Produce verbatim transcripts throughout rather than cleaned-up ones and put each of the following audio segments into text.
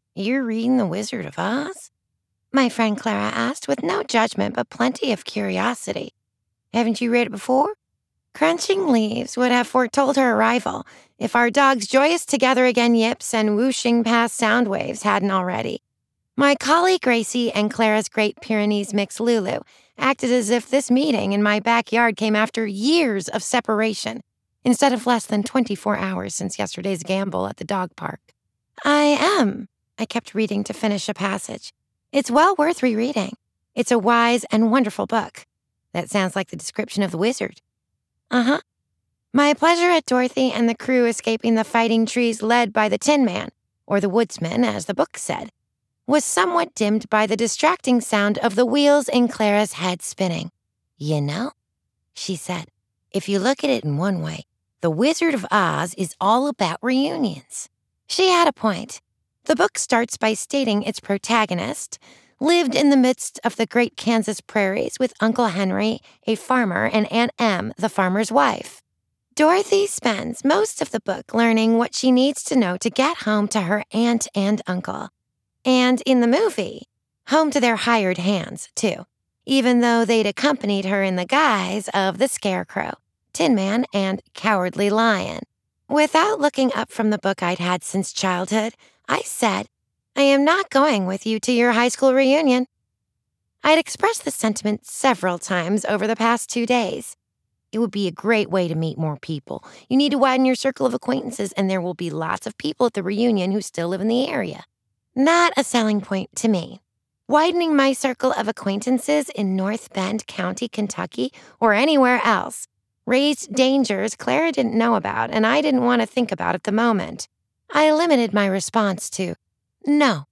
You're reading The Wizard of Oz? My friend Clara asked with no judgment but plenty of curiosity. Haven't you read it before? Crunching leaves would have foretold her arrival if our dog's joyous together again yips and whooshing past sound waves hadn't already. My collie Gracie and Clara's Great Pyrenees mix Lulu acted as if this meeting in my backyard came after years of separation, instead of less than twenty-four hours since yesterday's gamble at the dog park. I am. I kept reading to finish a passage. It's well worth rereading. It's a wise and wonderful book. That sounds like the description of the wizard. Uh-huh. My pleasure at Dorothy and the crew escaping the fighting trees led by the Tin Man, or the woodsman, as the book said, was somewhat dimmed by the distracting sound of the wheels in Clara's head spinning. You know, she said, if you look at it in one way, The Wizard of Oz is all about reunions. She had a point. The book starts by stating its protagonist lived in the midst of the great Kansas prairies with Uncle Henry, a farmer, and Aunt Em, the farmer's wife. Dorothy spends most of the book learning what she needs to know to get home to her aunt and uncle. And in the movie, home to their hired hands, too, even though they'd accompanied her in the guise of the Scarecrow, Tin Man, and Cowardly Lion. Without looking up from the book I'd had since childhood, I said, I am not going with you to your high school reunion. I'd expressed the sentiment several times over the past two days. It would be a great way to meet more people. You need to widen your circle of acquaintances, and there will be lots of people at the reunion who still live in the area. Not a selling point to me. Widening my circle of acquaintances in North Bend County, Kentucky, or anywhere else raised dangers Clara didn't know about and I didn't want to think about at the moment. I limited my response to, no.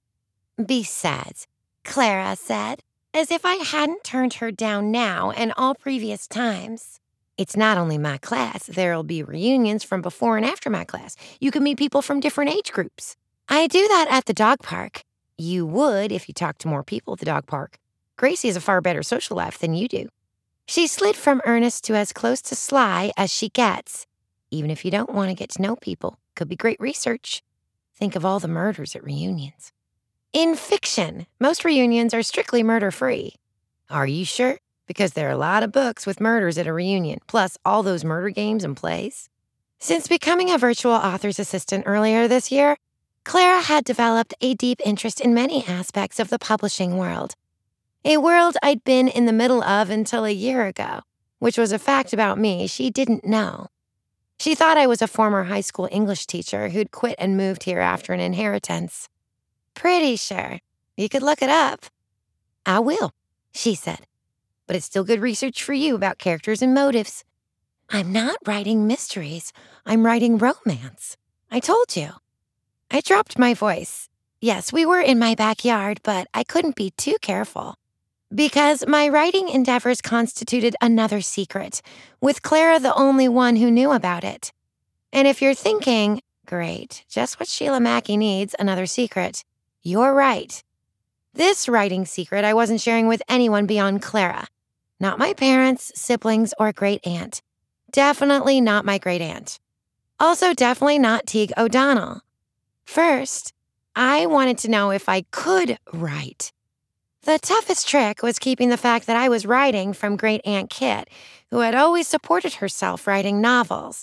Besides, Clara said, as if I hadn't turned her down now and all previous times. It's not only my class. There'll be reunions from before and after my class. You can meet people from different age groups. I do that at the dog park. You would if you talked to more people at the dog park. Gracie has a far better social life than you do. She slid from earnest to as close to sly as she gets. Even if you don't want to get to know people, could be great research. Think of all the murders at reunions. In fiction, most reunions are strictly murder-free. Are you sure? Because there are a lot of books with murders at a reunion, plus all those murder games and plays. Since becoming a virtual author's assistant earlier this year, Clara had developed a deep interest in many aspects of the publishing world. A world I'd been in the middle of until a year ago, which was a fact about me she didn't know. She thought I was a former high school English teacher who'd quit and moved here after an inheritance. Pretty sure. You could look it up. I will, she said. But it's still good research for you about characters and motives. I'm not writing mysteries. I'm writing romance. I told you. I dropped my voice. Yes, we were in my backyard, but I couldn't be too careful. Because my writing endeavors constituted another secret, with Clara the only one who knew about it. And if you're thinking, great, just what Sheila Mackey needs, another secret, you're right. This writing secret I wasn't sharing with anyone beyond Clara. Not my parents, siblings, or great-aunt. Definitely not my great-aunt. Also definitely not Teague O'Donnell. First, I wanted to know if I could write. The toughest trick was keeping the fact that I was writing from Great Aunt Kit, who had always supported herself writing novels.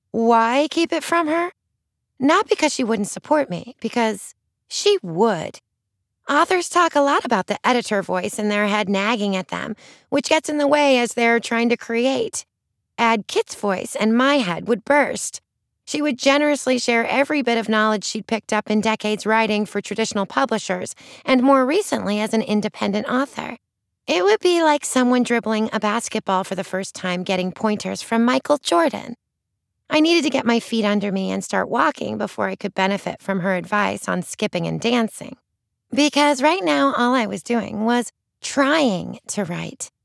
Why keep it from her? Not because she wouldn't support me, because she would. Authors talk a lot about the editor voice in their head nagging at them, which gets in the way as they're trying to create. Add Kit's voice and my head would burst. She would generously share every bit of knowledge she'd picked up in decades writing for traditional publishers, and more recently as an independent author. It would be like someone dribbling a basketball for the first time getting pointers from Michael Jordan. I needed to get my feet under me and start walking before I could benefit from her advice on skipping and dancing. Because right now all I was doing was trying to write.